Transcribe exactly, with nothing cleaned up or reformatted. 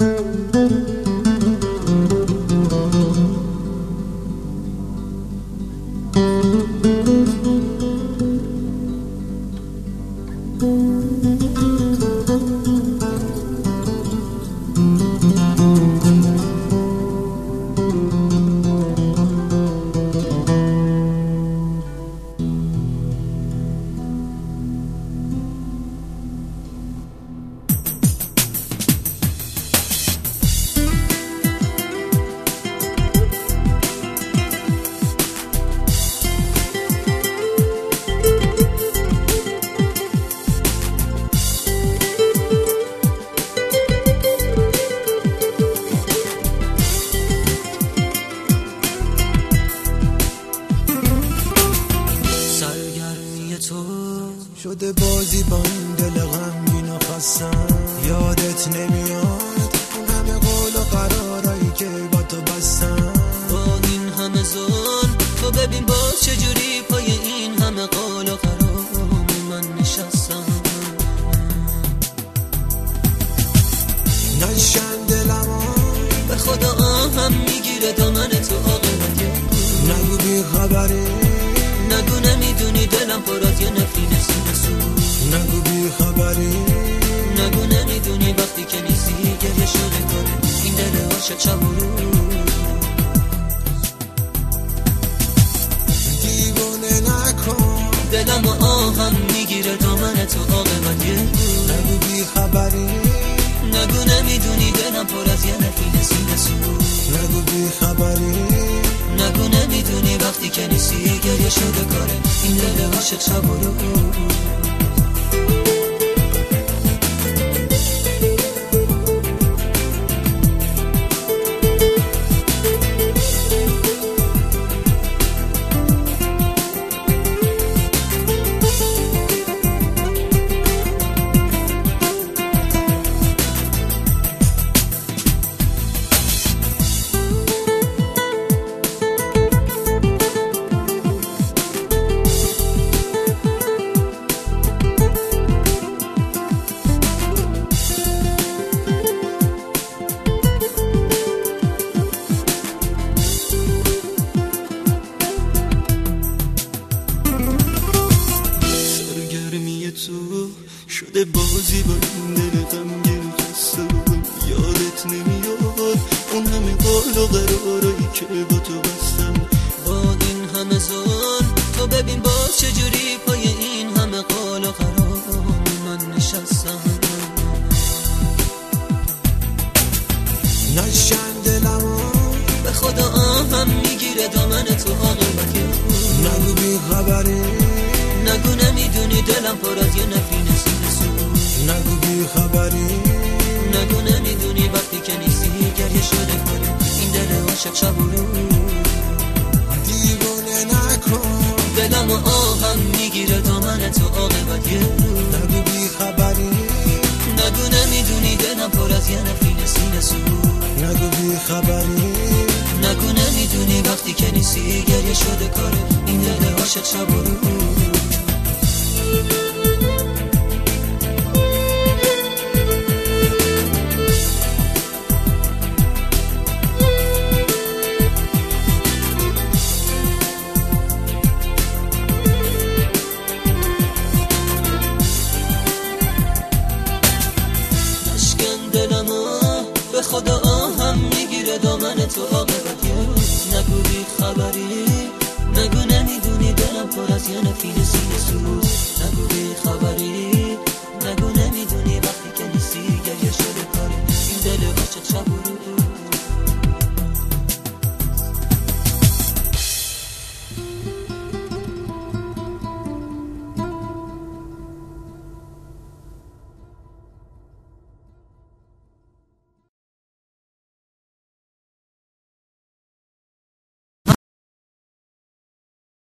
شده بازی با این دل غمگین و خستم. یادت نمیاد اون همه قول و قرارایی که با تو بستم. با این همه ظلم تو ببین باز چجوری پای این همه قول و قرار من نشستم. نشن دلمو به خدا آهم میگیره دامن تو عاقبت نگو بی خبری، نگو نمیدونی دلم پر از یه نفرین سینه سو. نگو بی خبری، نگو نمیدونی وقتی که نیستی گریه شده کنه این دل عاشق شب و روز. دیوونه نکن دلم آهم میگیره دامن تو عاقبت یه روز. نگو بی خبری، نگو نمیدونی دلم پر از یه نفرین سینه سو. نگو بی خبری، نگو نمیدونی وقتی که نیستی گریه شده کاره این دل عاشق شب و روز. شده بازی با این دل غمگین خسته. یادت نمیاد اون همه قول و قرارایی که با تو بستم. با این همه ظلم تو ببین باز چجوری پای این همه قول و قرار من نشستم. نشن دلمو به خدا آهم میگیره دامن تو عاقبت یه روز. نگو بی خبری، نگو نمیدونی دلم پر از یه نفرین سینه سو. نگو بی خبری، نگو نمیدونی وقتی که نیستی گریه شده کنه این دل عاشق شب و روز. دیوونه نکن دلم آهم میگیره دامن تو عاقبت یه روز. نگو بی خبری، نگو نمیدونی دلم پر از یه نفرین سینه سو. نگو بی خبری، نگو نمیدونی وقتی که نیستی گریه شده کاره این دل عاشق شب و روز. به خدا آهم میگیره دامن تو عاقبت یه روز. نگو بی خبری، نگو نمیدونی دلم پر از یه نفرین سینه سوز. نگو بی